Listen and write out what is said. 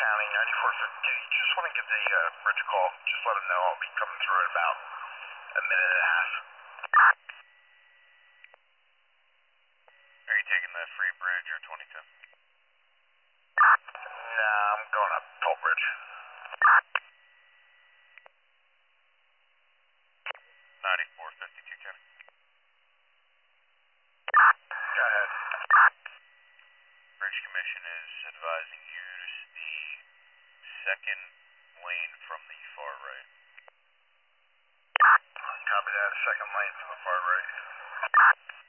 County, 9450. Just want to give the bridge a call. Just let them know I'll be coming through in about a minute and a half. Are you taking the free bridge or 22? Nah, I'm going up Toll Bridge. 9452, Kevin. Go ahead. Bridge Commission is advising you to the second lane from the far right. Copy that, second lane from the far right.